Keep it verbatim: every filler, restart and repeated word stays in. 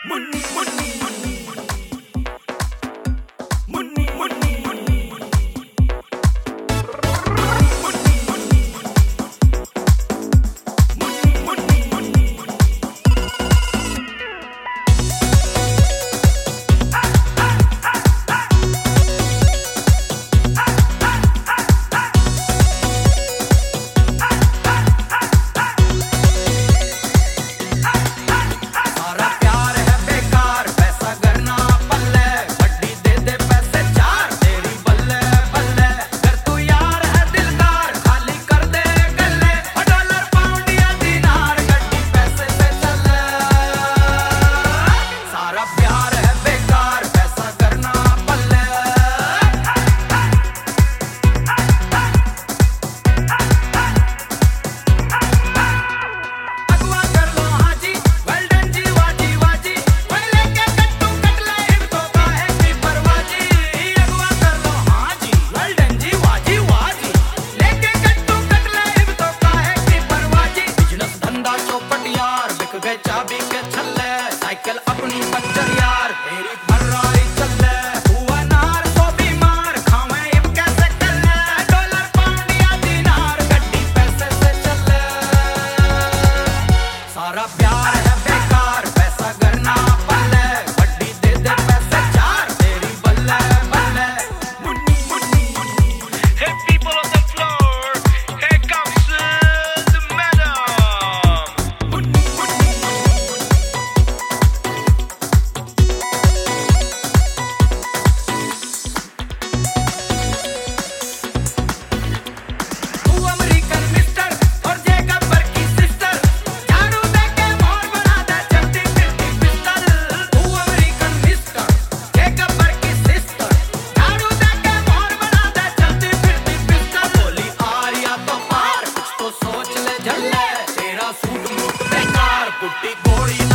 चाबी के छल्ले साइकिल अपनी पंचर यार तेरी फर्रारी चले हुआ नार तो बीमार खावे इब कैसे चले डॉलर पाउंड या दिनार गड्डी पैसे से चले सारा प्यार है बेकार पैसा करना पल्ले वड्डी दे दे पैसे चार तेरी बल्ले बल्ले Munni Munni Hey people on the floor, here comes uh, the madam. Munni Munni तू अमेरिकन मिस्टर और जे गब्बर की सिस्टर झाड़ू दे के मोर बना दे चलती फिरती पिस्टल तू अमेरिकन मिस्टर जे गब्बर की सिस्टर झाड़ू दे के मोर बना दे चलती फिरती पिस्टल बोली आरिया तो पार कुछ तो सोच ले झल्ले तेरा सूट मूट बेकार पुट्टी घोड़ी